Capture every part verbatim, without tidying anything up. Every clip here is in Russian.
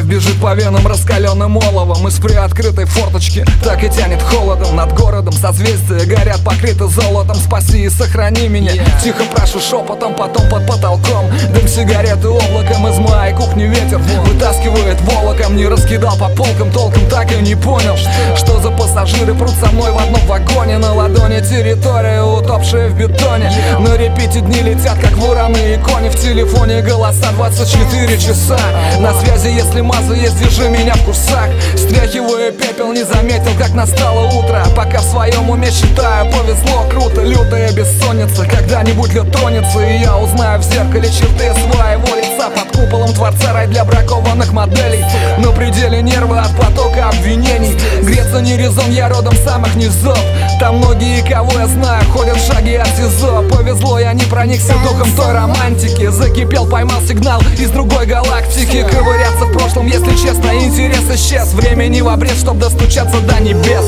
бежит по венам раскаленным оловом. Из приоткрытой форточки так и тянет холодом. Над городом созвездия горят, покрыты золотом. Спаси и сохрани меня, yeah. Тихо прошу шепотом, потом под потолком дым сигареты облаком. Из моей кухни ветер вытаскивает волоком. Не раскидал по полкам, толком так и не понял, что за пассажиры прут со мной в одном вагоне. На ладони территория, утопшая в бетоне. На репите дни летят, как вороны и кони. В телефоне голоса двадцать четыре часа. На связи, если маза есть, держи меня в курсах. Стряхиваю пепел, не заметил, как настало утро. Пока в своем уме считаю, повезло, круто. Лютая бессонница, когда-нибудь лед тронется, и я узнаю в зеркале черты своего лица. Под куполом Творца рай для бракованных моделей. На пределе нервы от потока обвинений. Греться не резон, я родом с самых низов. Там многие, кого я знаю, ходят в шаге от СИЗО. Повезло, я не проникся духом той романтики. Закипел, поймал сигнал из другой галактики. Ковыряться в прошлом, если честно, интерес исчез. Времени в обрез, чтоб достучаться до небес.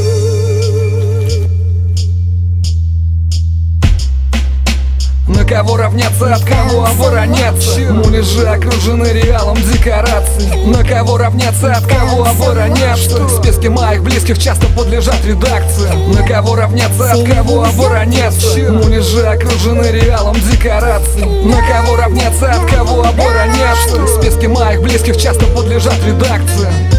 На кого равняться, от кого оборонятся? Муляжи окружены реалом декораций. На кого равняться, от кого обороняться? Списки моих близких часто подлежат редакции. На кого равняться, от кого обороняться? Муляжи окружены реалом декораций. На кого равняться, от кого обороняться? Списки моих близких часто подлежат редакции.